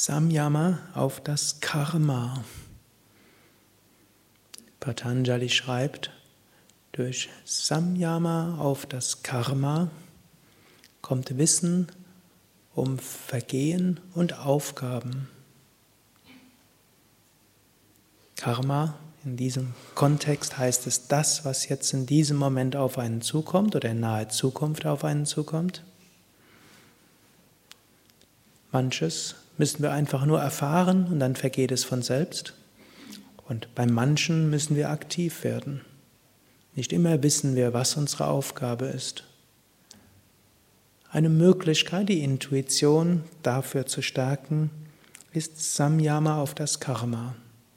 Samyama auf das Karma. Patanjali schreibt, durch Samyama auf das Karma kommt Wissen um Vergehen und Aufgaben. Karma, in diesem Kontext heißt es das, was jetzt in diesem Moment auf einen zukommt oder in naher Zukunft auf einen zukommt. Manches müssen wir einfach nur erfahren und dann vergeht es von selbst. Und bei manchen müssen wir aktiv werden. Nicht immer wissen wir, was unsere Aufgabe ist. Eine Möglichkeit, die Intuition dafür zu stärken, ist Samyama auf das Karma.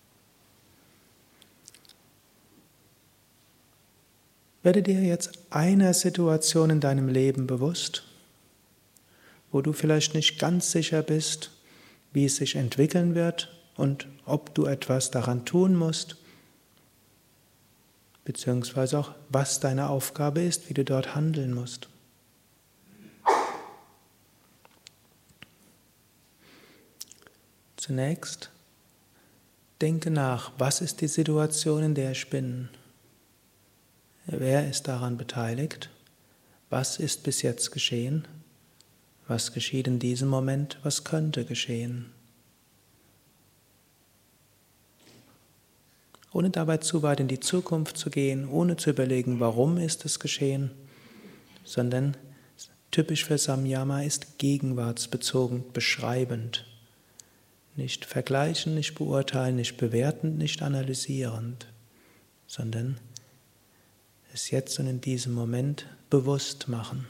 Werde dir jetzt einer Situation in deinem Leben bewusst, wo du vielleicht nicht ganz sicher bist, wie es sich entwickeln wird und ob du etwas daran tun musst, beziehungsweise auch, was deine Aufgabe ist, wie du dort handeln musst. Zunächst denke nach, was ist die Situation, in der ich bin? Wer ist daran beteiligt? Was ist bis jetzt geschehen? Was geschieht in diesem Moment? Was könnte geschehen? Ohne dabei zu weit in die Zukunft zu gehen, ohne zu überlegen, warum ist es geschehen, sondern typisch für Samyama ist gegenwartsbezogen, beschreibend. Nicht vergleichen, nicht beurteilen, nicht bewertend, nicht analysierend, sondern es jetzt und in diesem Moment bewusst machen.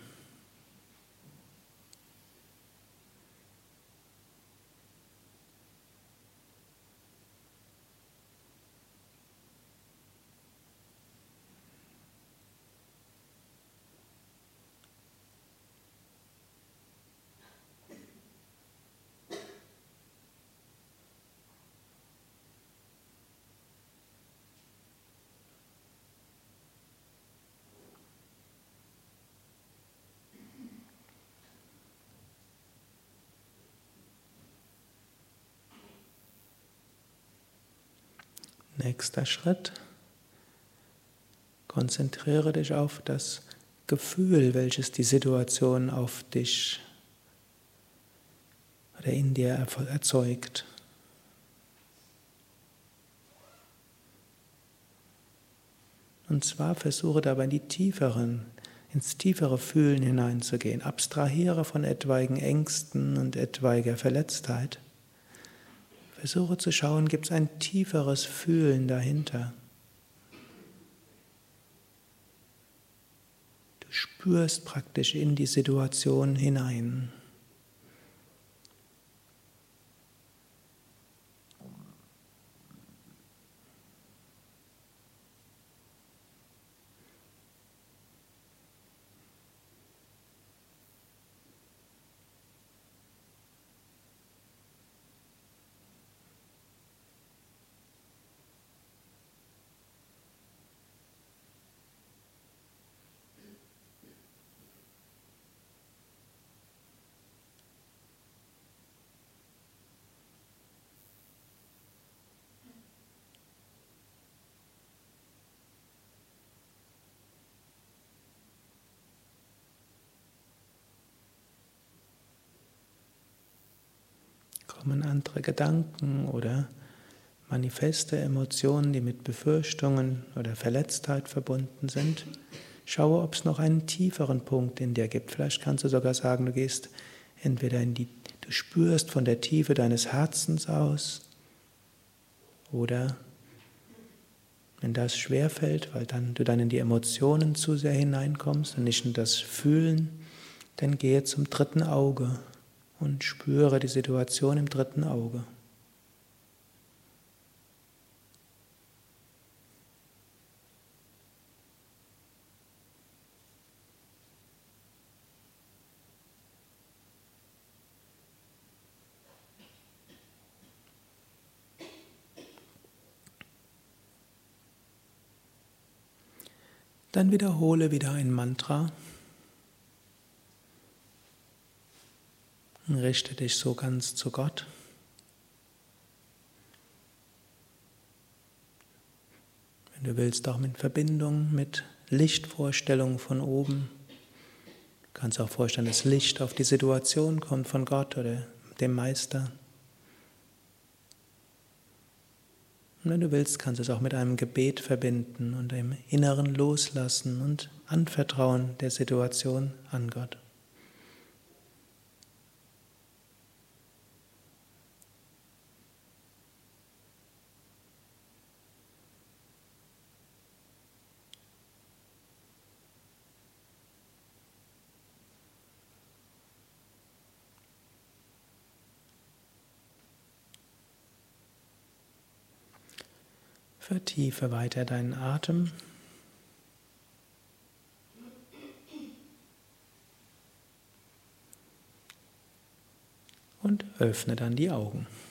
Nächster Schritt. Konzentriere dich auf das Gefühl, welches die Situation auf dich oder in dir erzeugt. Und zwar versuche dabei ins tiefere Fühlen hineinzugehen. Abstrahiere von etwaigen Ängsten und etwaiger Verletztheit. Versuche zu schauen, gibt es ein tieferes Fühlen dahinter? Du spürst praktisch in die Situation hinein. Kommen andere Gedanken oder manifeste Emotionen, die mit Befürchtungen oder Verletztheit verbunden sind. Schaue, ob es noch einen tieferen Punkt in dir gibt. Vielleicht kannst du sogar sagen, du gehst entweder du spürst von der Tiefe deines Herzens aus oder wenn das schwerfällt, weil du dann in die Emotionen zu sehr hineinkommst und nicht in das Fühlen, dann gehe zum dritten Auge und spüre die Situation im dritten Auge. Dann wiederhole wieder ein Mantra. Richte dich so ganz zu Gott. Wenn du willst, auch in Verbindung mit Lichtvorstellungen von oben. Du kannst auch vorstellen, dass Licht auf die Situation kommt von Gott oder dem Meister. Und wenn du willst, kannst du es auch mit einem Gebet verbinden und dem inneren Loslassen und Anvertrauen der Situation an Gott. Vertiefe weiter deinen Atem und öffne dann die Augen.